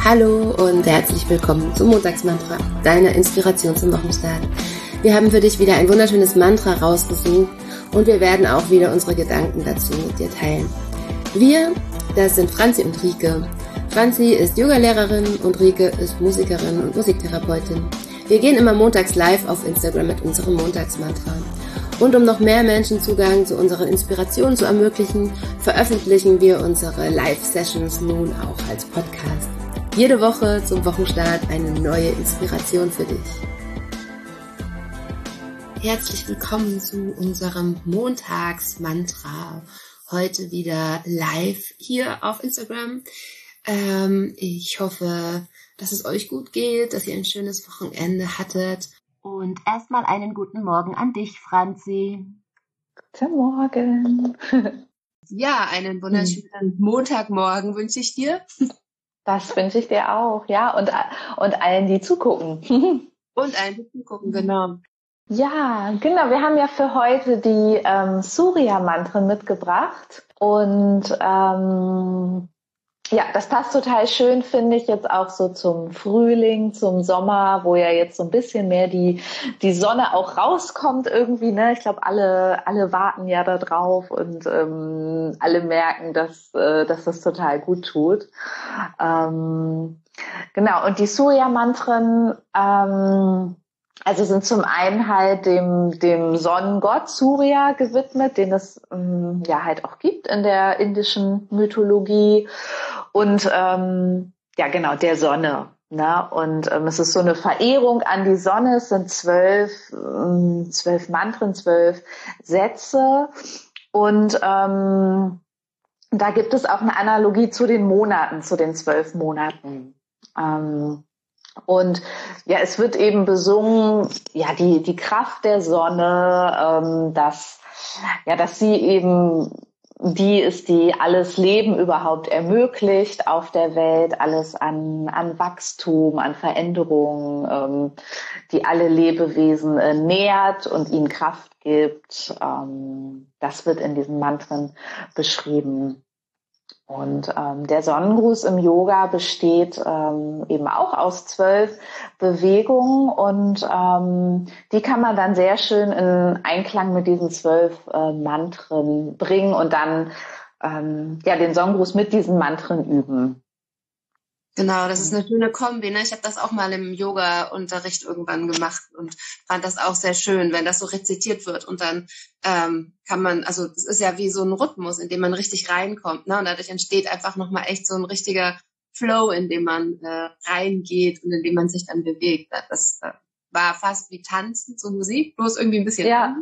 Hallo und herzlich willkommen zum Montagsmantra, deiner Inspiration zum Wochenstart. Wir haben für dich wieder ein wunderschönes Mantra rausgesucht und wir werden auch wieder unsere Gedanken dazu mit dir teilen. Wir, das sind Franzi und Rike. Franzi ist Yogalehrerin und Rike ist Musikerin und Musiktherapeutin. Wir gehen immer montags live auf Instagram mit unserem Montagsmantra. Und um noch mehr Menschen Zugang zu unseren Inspirationen zu ermöglichen, veröffentlichen wir unsere Live-Sessions nun auch als Podcast. Jede Woche zum Wochenstart eine neue Inspiration für dich. Herzlich willkommen zu unserem Montagsmantra. Heute wieder live hier auf Instagram. Ich hoffe, dass es euch gut geht, dass ihr ein schönes Wochenende hattet. Und erstmal einen guten Morgen an dich, Franzi. Guten Morgen. Ja, einen wunderschönen Montagmorgen wünsche ich dir. Das wünsche ich dir auch, ja, und allen, die zugucken. Und allen, die zugucken, genau. Ja, genau, wir haben ja für heute die Surya-Mantren mitgebracht und ja, das passt total schön, finde ich, jetzt auch so zum Frühling, zum Sommer, wo ja jetzt so ein bisschen mehr die Sonne auch rauskommt irgendwie, ne? Ich glaube, alle warten ja da drauf und alle merken, dass das total gut tut. Genau, und die Surya-Mantren, also sind zum einen halt dem Sonnengott Surya gewidmet, den es ja halt auch gibt in der indischen Mythologie und ja genau der Sonne. Ne? Und es ist so eine Verehrung an die Sonne. Es sind 12 Mantren, 12 Sätze und da gibt es auch eine Analogie zu den Monaten, zu den 12 Monaten. Und ja, es wird eben besungen, ja, die Kraft der Sonne, dass sie eben die ist, die alles Leben überhaupt ermöglicht auf der Welt, alles an Wachstum, an Veränderung, die alle Lebewesen nährt und ihnen Kraft gibt. Das wird in diesen Mantren beschrieben. Und der Sonnengruß im Yoga besteht eben auch aus 12 Bewegungen und die kann man dann sehr schön in Einklang mit diesen 12 Mantren bringen und dann ja den Sonnengruß mit diesen Mantren üben. Genau, das ist eine schöne Kombi, ne? Ich habe das auch mal im Yoga-Unterricht irgendwann gemacht und fand das auch sehr schön, wenn das so rezitiert wird und dann kann man, also es ist ja wie so ein Rhythmus, in dem man richtig reinkommt, ne? Und dadurch entsteht einfach nochmal echt so ein richtiger Flow, in dem man reingeht und in dem man sich dann bewegt. Das war fast wie Tanzen zur Musik, bloß irgendwie ein bisschen. Ja,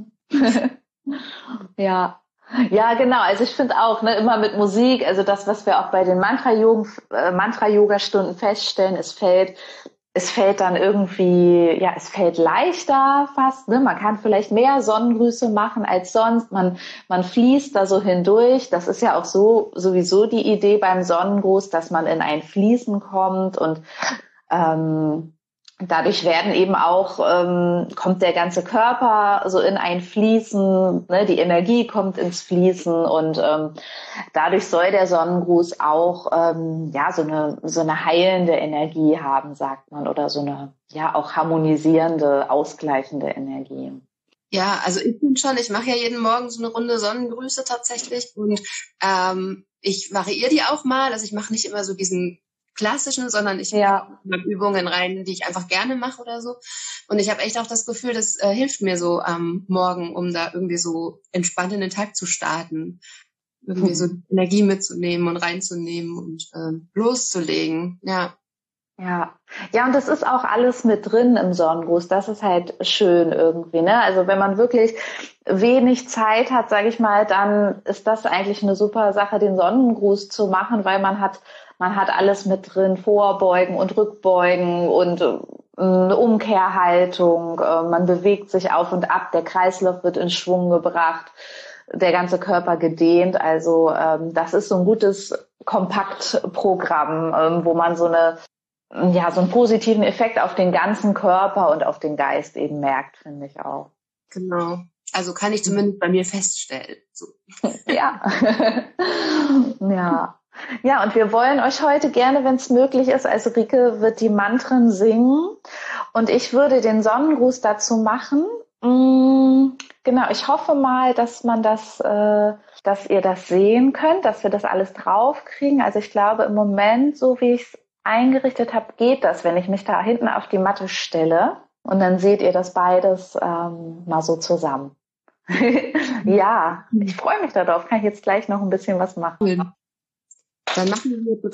ja. Ja, genau. Also ich finde auch, ne, immer mit Musik, also das, was wir auch bei den Mantra-Yoga-Stunden feststellen, es fällt dann irgendwie, ja, es fällt leichter fast, ne? Man kann vielleicht mehr Sonnengrüße machen als sonst. Man fließt da so hindurch. Das ist ja auch sowieso die Idee beim Sonnengruß, dass man in ein Fließen kommt und dadurch werden eben auch, kommt der ganze Körper so in ein Fließen, ne? Die Energie kommt ins Fließen und dadurch soll der Sonnengruß auch ja so eine heilende Energie haben, sagt man, oder so eine ja auch harmonisierende, ausgleichende Energie. Ja, also ich mache ja jeden Morgen so eine Runde Sonnengrüße tatsächlich und ich variiere die auch mal, also ich mache nicht immer so diesen klassischen, sondern ich mache Übungen rein, die ich einfach gerne mache oder so. Und ich habe echt auch das Gefühl, das hilft mir so am Morgen, um da irgendwie so entspannt in den Tag zu starten. Irgendwie so Energie mitzunehmen und reinzunehmen und loszulegen. Ja. Ja, und das ist auch alles mit drin im Sonnengruß. Das ist halt schön irgendwie, ne? Also wenn man wirklich wenig Zeit hat, sage ich mal, dann ist das eigentlich eine super Sache, den Sonnengruß zu machen, weil man hat alles mit drin, Vorbeugen und Rückbeugen und eine Umkehrhaltung. Man bewegt sich auf und ab, der Kreislauf wird in Schwung gebracht, der ganze Körper gedehnt. Also das ist so ein gutes Kompaktprogramm, wo man so einen positiven Effekt auf den ganzen Körper und auf den Geist eben merkt, finde ich auch. Genau. Also kann ich zumindest bei mir feststellen. So. Ja. Ja. Ja, und wir wollen euch heute gerne, wenn es möglich ist, also Rike wird die Mantren singen und ich würde den Sonnengruß dazu machen. Genau, ich hoffe mal, dass dass ihr das sehen könnt, dass wir das alles draufkriegen. Also ich glaube im Moment, so wie ich es eingerichtet habe, geht das, wenn ich mich da hinten auf die Matte stelle und dann seht ihr das beides mal so zusammen. Ja, ich freue mich darauf. Kann ich jetzt gleich noch ein bisschen was machen. Dann machen wir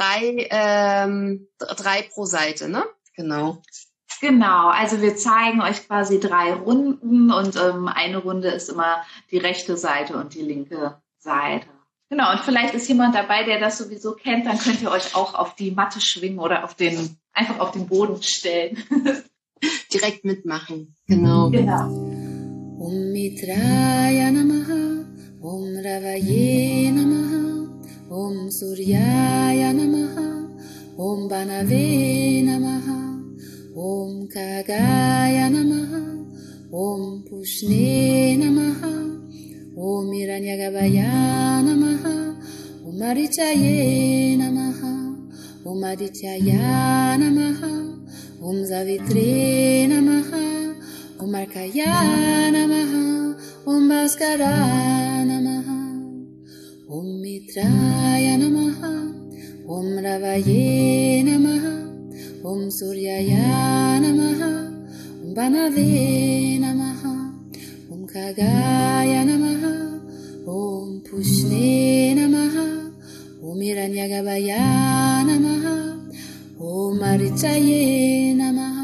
drei pro Seite, ne? Genau. Genau, also wir zeigen euch quasi 3 Runden und eine Runde ist immer die rechte Seite und die linke Seite. Genau, und vielleicht ist jemand dabei, der das sowieso kennt, dann könnt ihr euch auch auf die Matte schwingen oder einfach auf den Boden stellen. Direkt mitmachen, genau. Om Mitraya Namaha, Om Ravaye Namaha, Om Suryaya Namaha, Om Banave Namaha, Om Kagaya Namaha, Om Pushne Namaha, Om Hiranyagavaya Namaha, Om Marichaye Namaha, Om Adityaya Namaha, Om Savitre Namaha, Om Arkaya Namaha, Om Bhaskara Namaha, Om Mitraya Namaha, Om Ravaye Namaha, Om Suryaya Namaha, Om Banave Namaha, Om Kagaya Namaha, Om Pushne Namaha, Om Hiranyagavaya Namaha, Om Marichaye Namaha,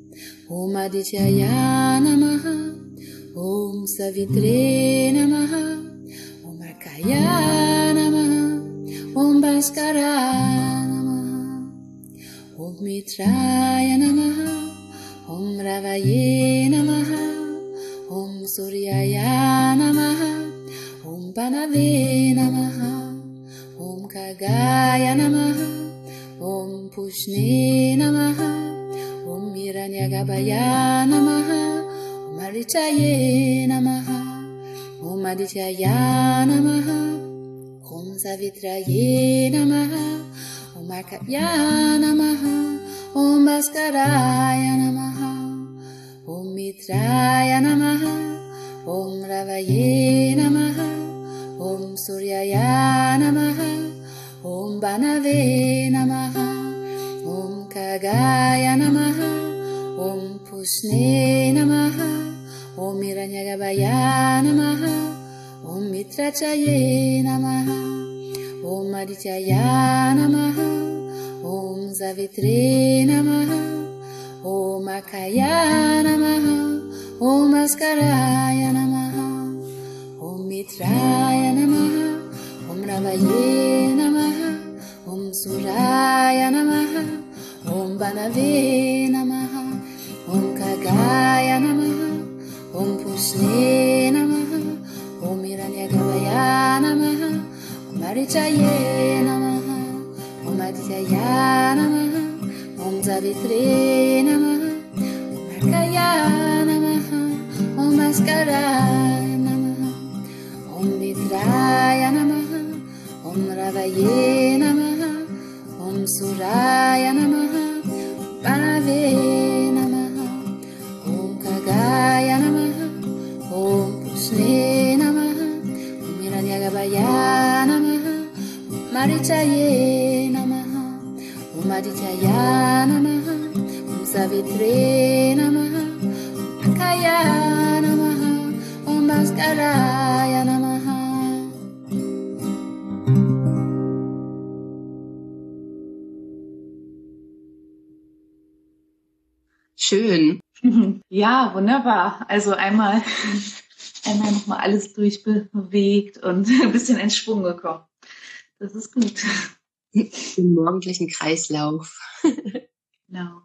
Om Adityaya Namaha, Om Savitre Namaha, Om Arkaya Namaha, Om Bhaskara Namaha, Om Mitraya Namaha, Om Ravaye Namaha, Om Suryaya Namaha, Om Banave Namaha, Om Kagaya Namaha, Om Pushne Namaha, Om Hiranyagavaya Namaha, Om Marichaye Namaha, Om Adityaya Namaha, Om Savitraye Namaha, Om Arkaya Namaha, Om Bhaskaraya Namaha, Om Mitraya Namaha, Om Ravaye Namaha, Om Suryaya Namaha, Om Banave Namaha, Om Kagaya Namaha, Om Pushne Namaha, Om Hiranyagavaya Namaha, Om Mitrachaye Namaha, Om Adityaya Namaha, Om Savitre Namaha, Om Arkaya Namaha, Om Bhaskaraya Namaha, Om Mitraya Namaha, Om Ravaye Namaha, Om Suraya Namaha, Om Banave Namaha, Om Kagaya Namaha, Om Pushne Namaha, Om Hiranyagavaya Namaha, Om Marichaye Namaha, Om Adityaya Namaha, Om Savitre Namaha, Om Arkaya Namaha, Om Bhaskaraya Namaha, Om Mitraya Namaha, Om Ravaye Namaha, Om Suraya Namaha, Om Banave Namaha, Om Kagaya Namaha, Om Pushne Namaha, Om Hiranyagavaya Namaha, Om Marichaye Namaha, Om Adityaya Namaha, Om Savitre Namaha, Om Arkaya Namaha, Om Bhaskaraya Namaha. Schön. Ja, wunderbar. Also einmal nochmal alles durchbewegt und ein bisschen in Schwung gekommen. Das ist gut. Im morgendlichen Kreislauf. Genau.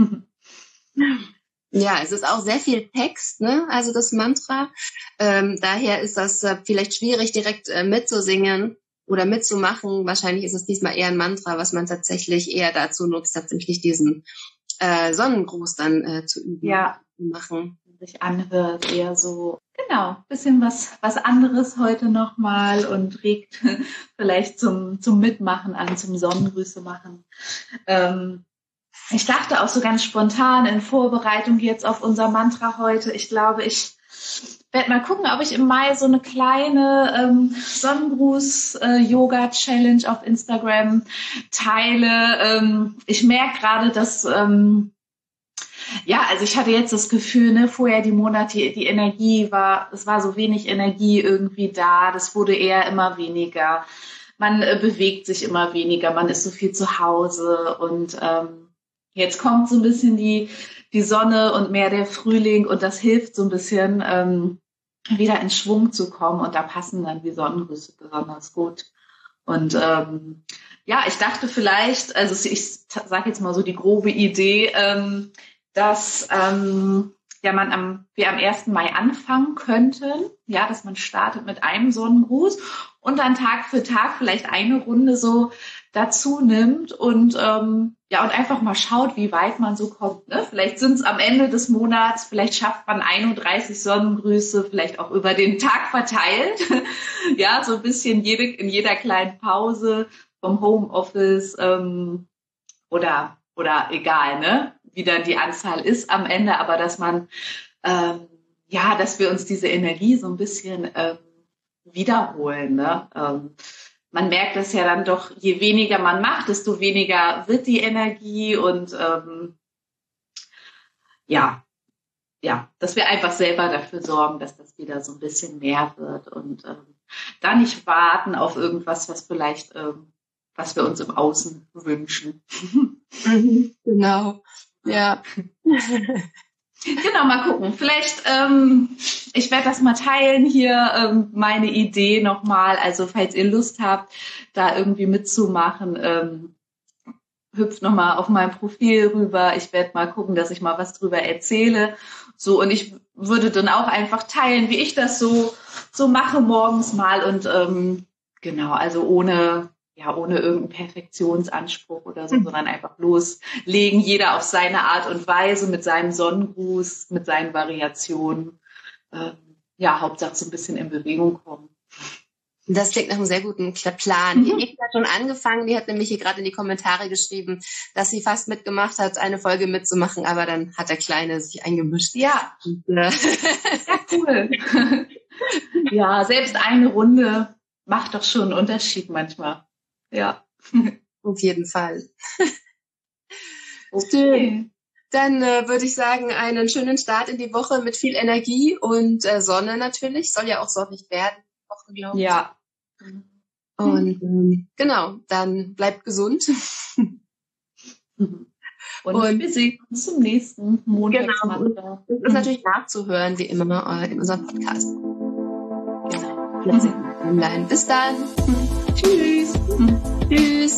Ja, es ist auch sehr viel Text, ne? Also das Mantra. Daher ist das vielleicht schwierig, direkt mitzusingen oder mitzumachen. Wahrscheinlich ist es diesmal eher ein Mantra, was man tatsächlich eher dazu nutzt, tatsächlich diesen Sonnengruß dann zu üben, ja, machen. sich anhört, eher so Genau, bisschen was anderes heute nochmal und regt vielleicht zum Mitmachen an, zum Sonnengrüße machen. Ich dachte auch so ganz spontan in Vorbereitung jetzt auf unser Mantra heute, ich glaube, ich werde mal gucken, ob ich im Mai so eine kleine Sonnengruß-Yoga-Challenge auf Instagram teile. Ich merke gerade, dass also ich hatte jetzt das Gefühl, ne, vorher die Monate, die Energie es war so wenig Energie irgendwie da, das wurde eher immer weniger. Man bewegt sich immer weniger, man ist so viel zu Hause und jetzt kommt so ein bisschen die Sonne und mehr der Frühling und das hilft so ein bisschen wieder in Schwung zu kommen und da passen dann die Sonnengrüße besonders gut. Und ich dachte vielleicht, also ich sage jetzt mal so die grobe Idee, dass wir am 1. Mai anfangen könnten, ja, dass man startet mit einem Sonnengruß und dann Tag für Tag vielleicht eine Runde so dazu nimmt und einfach mal schaut, wie weit man so kommt. Ne? Vielleicht sind es am Ende des Monats, vielleicht schafft man 31 Sonnengrüße, vielleicht auch über den Tag verteilt. Ja, so ein bisschen in jeder kleinen Pause vom Homeoffice oder egal, ne? Wie dann die Anzahl ist am Ende, aber dass man, dass wir uns diese Energie so ein bisschen wiederholen. Ne? Man merkt das ja dann doch, je weniger man macht, desto weniger wird die Energie und dass wir einfach selber dafür sorgen, dass das wieder so ein bisschen mehr wird und da nicht warten auf irgendwas, was vielleicht, was wir uns im Außen wünschen. Genau. Ja. Genau, mal gucken. Vielleicht, ich werde das mal teilen hier, meine Idee nochmal. Also falls ihr Lust habt, da irgendwie mitzumachen, hüpft nochmal auf mein Profil rüber. Ich werde mal gucken, dass ich mal was drüber erzähle. So, und ich würde dann auch einfach teilen, wie ich das so mache morgens mal. Und also ohne irgendeinen Perfektionsanspruch oder so, sondern einfach loslegen, jeder auf seine Art und Weise, mit seinem Sonnengruß, mit seinen Variationen. Hauptsache so ein bisschen in Bewegung kommen. Das klingt nach einem sehr guten Plan. Die Nika hat schon angefangen, die hat nämlich hier gerade in die Kommentare geschrieben, dass sie fast mitgemacht hat, eine Folge mitzumachen, aber dann hat der Kleine sich eingemischt. Ja, ja, cool. Ja, selbst eine Runde macht doch schon einen Unterschied manchmal. Ja. Auf jeden Fall. Okay. Dann würde ich sagen, einen schönen Start in die Woche mit viel Energie und Sonne natürlich. Soll ja auch sonnig werden, glaube ich. Ja. Und genau, dann bleibt gesund. Und wir sehen uns zum nächsten Montag. Genau. Das ist natürlich nachzuhören, wie immer, in unserem Podcast. Genau. Bis dann. Tschüss. Tschüss.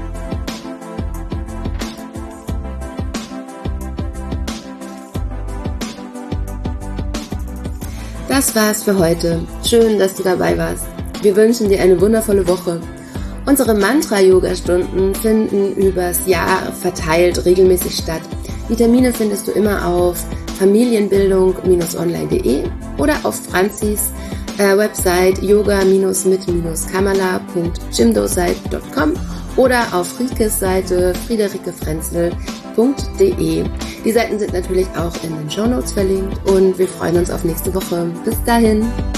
Das war's für heute. Schön, dass du dabei warst. Wir wünschen dir eine wundervolle Woche. Unsere Mantra-Yoga-Stunden finden übers Jahr verteilt regelmäßig statt. Die Termine findest du immer auf familienbildung-online.de oder auf Franzis Website yoga-mit-kamala.jimdosite.com oder auf Rikes Seite friederikefrenzel.de. Die Seiten sind natürlich auch in den Shownotes verlinkt und wir freuen uns auf nächste Woche. Bis dahin!